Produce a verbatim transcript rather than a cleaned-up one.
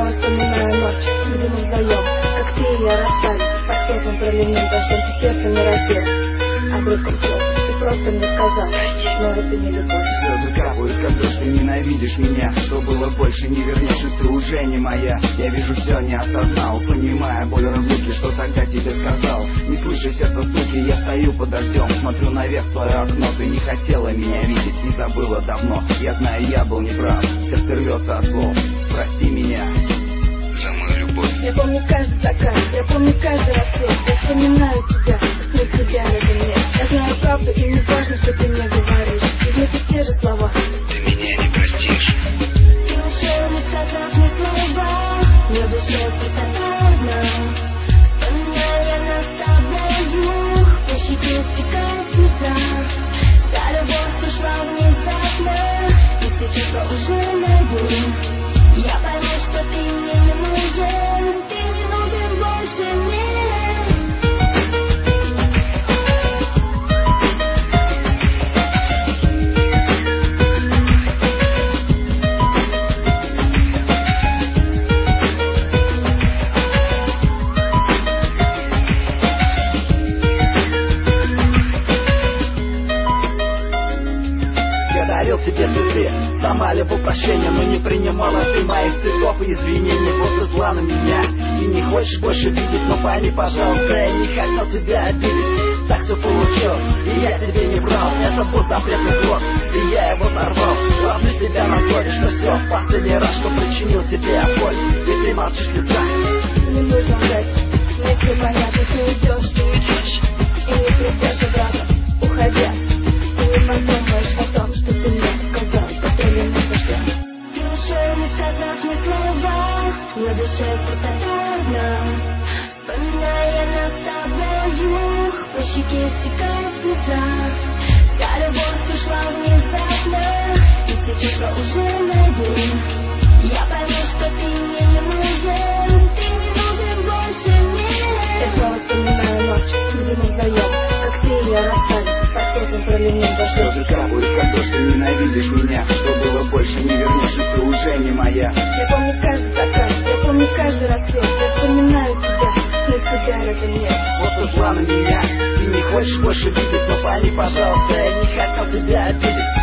снова вспоминаю ночь, где мы вдвоем, как ты и я расстались. Под теплым проливным дождем ты сердце не раздел, обрывком слез ты просто мне сказал: снова ты не любовь. Слезы капают, как дождь, ты ненавидишь меня. Что было больше, не вернешь, и ты уже не моя. Я вижу все, не осознал, понимая боль разлуки, что тогда тебе сказал. Не слыша сердца стуки, я стою под дождем, смотрю наверх в твое окно. Ты не хотела меня видеть и забыла давно. Я знаю, я был неправ, сердце рвется от слов. Прости меня за мою любовь. Я помню каждый закат, я помню каждый рассвет. Я вспоминаю тебя, как не тебя рядом нет. Я знаю правду, и не важно, что ты мне говоришь. Ведь это те же слова. Ты меня не простишь. Ты ушел, не сказав мне слова. Я в душе пустота. Вспоминая нас с тобой двух, по щеке стекают слеза. Та любовь ушла внезапно, и все чувства уже найду. Я пойму, что ты мне не нужен, ты не нужен больше мне. Я дарил тебе цветы, сама любовь прощения, но не принимала ты моих цветов и извинений после зла на меня. И не хочешь больше видеть, но пойми, пожалуйста, я не хотел тебя обидеть. Так все получилось, и я тебе не врал. Это был запретный плод, и я его сорвал. Ловлю себя на слове, что все в последний раз, что причинил тебе боль, и ты молчишь слеза. Не нужно ждать, мне все понятно, ты уйдешь, ты уйдешь, и не придешь обратно, уходя. Ты не подумаешь о том, что ты мне сказал, который не дождя. Ты ушел, не сказав мне слова, на душе пустота одна. Вспоминая нас с тобой двух, по щеке стекают слеза. Та любовь ушла внезапно, и все чувства уже найду. Я пойму, что ты мне не нужен, ты не нужен больше мне. Я снова вспоминаю ночь, где мы вдвоем, как ты и я расстались под теплым проливным дождем. Слезы капают, как дождь, ты ненавидишь меня. Что было больше, не вернешь, и ты уже не моя. Я помню каждый закат, я помню каждый рассвет. Я вспоминаю тебя, но тебя рядом нет. Вот ушла на меня, ты не хочешь больше видеть, но пойми, пожалуйста, я не хотел тебя обидеть.